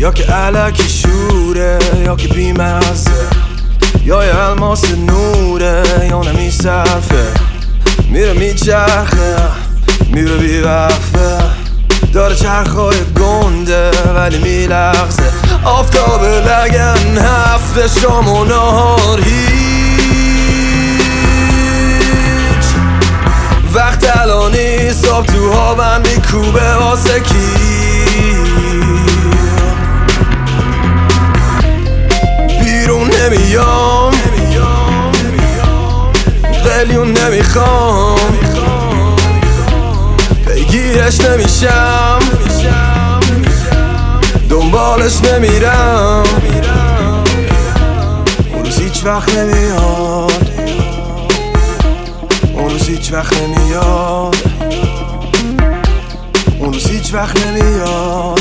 یا که علکی شوره یا که بیمزه، یا یه الماس نوره یا نمیصرفه، میره میچرخه میره بیوقفه، داره چرخای گنده ولی میلغزه. آفتاب لگن هفته شام و نهار هیچ، وقت الانی صبح تو هاون میکوبه واسه کی؟ بیرون نمیام قلیون نمیخوام، پیگیرش نمیشم دنبالش نمیرم، اون روز هیچ وقت نمیاد، اون روز هیچ وقت نمیاد، اون روز هیچ وقت نمیاد،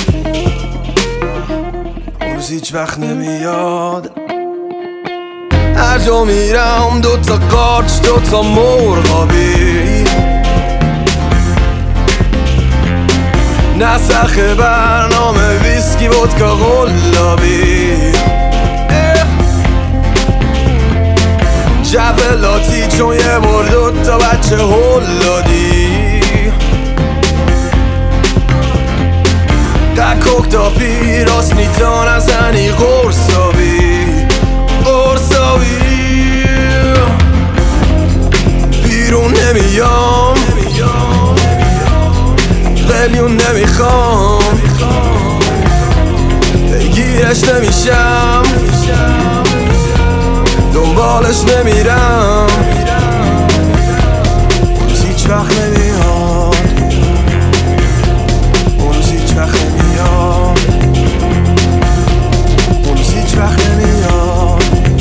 اون روز هیچ وقت نمیاد. هر جا میرم دوتا قارچ دوتا مرغابی، نسخ برنامه ویسکی ودکا قلابی، جولاتی چون یه بار دوتا بچه هل دادی، قکوک تا پیراس نیتا نزنی قرصابی قرصابی. بیرون نمیام قلیون نمیخوام، پیگیرش نمیشم دنبالش نمیرم، اون روز هیچ وقت نمیاد، اون روز هیچ وقت نمیاد، اون روز هیچ وقت نمیاد،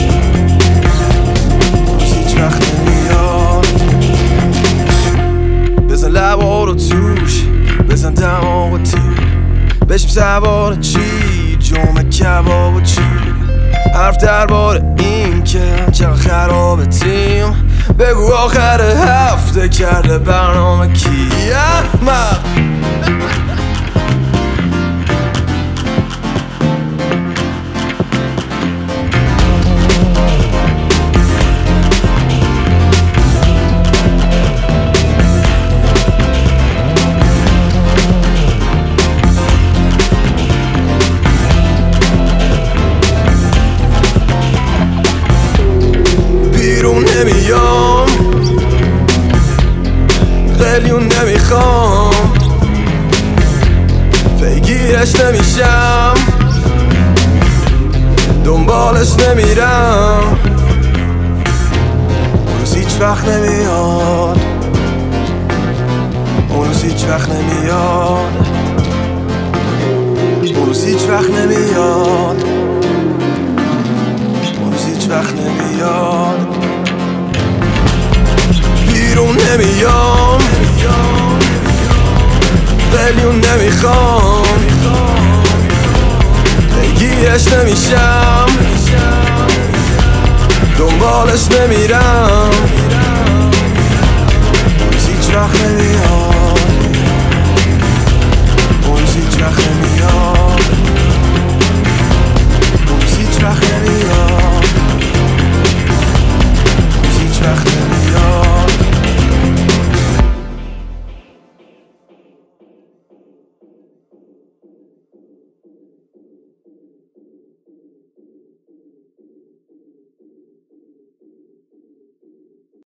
اون روز هیچ وقت نمیاد. بزن لبا رو توش بزن دماغ و تیر، بشیم سوار چی جمعه کباب و چی، حرف درباره این که چقدر خرابه تیم، بگو آخر هفته کرده برنامه کی؟ احمق نمیام قلیون نمیخوام، پیگیرش نمیشم دنبالش نمیرم، اون روز هیچ وقت نمیاد، اون روز هیچ وقت نمیاد، اون روز هیچ وقت نمیاد، اون روز هیچ وقت نمیاد. بیرون نمیام قلیون نمیخوام، پیگیرش نمیشم دنبالش نمیرم،